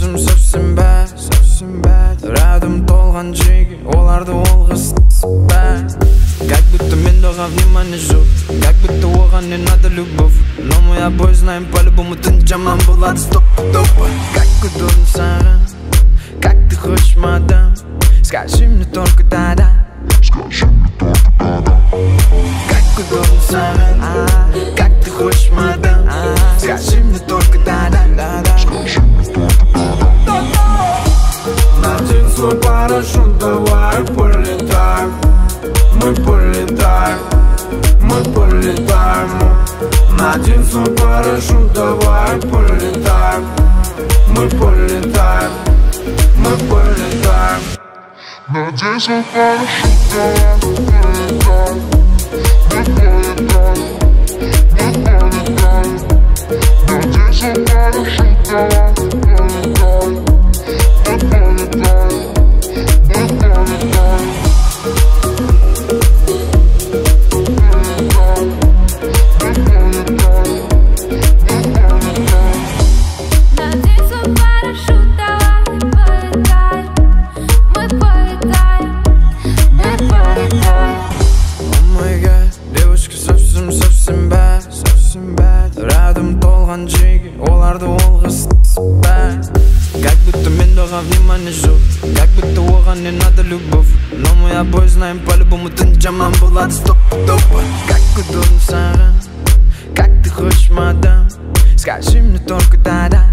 совсем бad Рядом толған жеге, оларды олғыз бad Как будто мен доға внимание жоқ, как будто оған не надо любовь. Но мы обои знаем по-любому ты жаман болады стоп-топа. Как удобно саған, как ты хочешь, мадам, скажи мне только да-да. Как удобно саған, как ты хочешь, мадам, скажи мне только да-да. Надень свой парашют, давай полетаем. Мы полетаем, мы полетаем. Надень свой парашют, давай полетаем. Мы полетаем, мы полетаем. Надень свой парашют, давай полетаем. Мы полетаем, мы полетаем. Надень свой парашют, давай полетаем. Мы полетаем, мы полетаем. Рядом толған жеге, оларды олғыз бad. Как будто мен доға внимание жоқ, как будто оған не надо любовь. Но мы обои знаем по-любому ты жаман болады стоп-топа. Как удобно саған, как ты хочешь, мадам, скажи мне только да-да.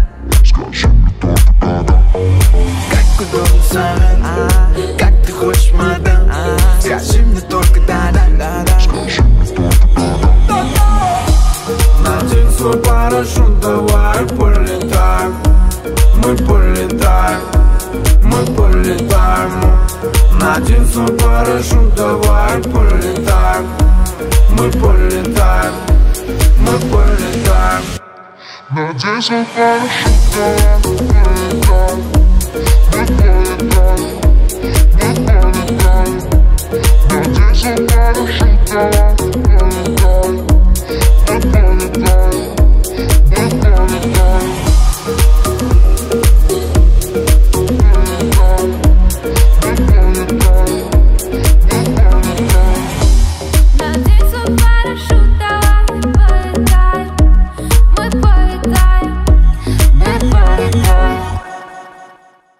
Как удобно саған, как ты хочешь, мадам, скажи мне только да-да. Надень свой парашют, давай полетаем. Мы полетаем, мы полетаем. Надень свой парашют, давай полетаем. Мы полетаем, мы полетаем. Надень свой парашют, давай полетаем. Мы полетаем, мы полетаем. Надень свой парашют, давай полетаем.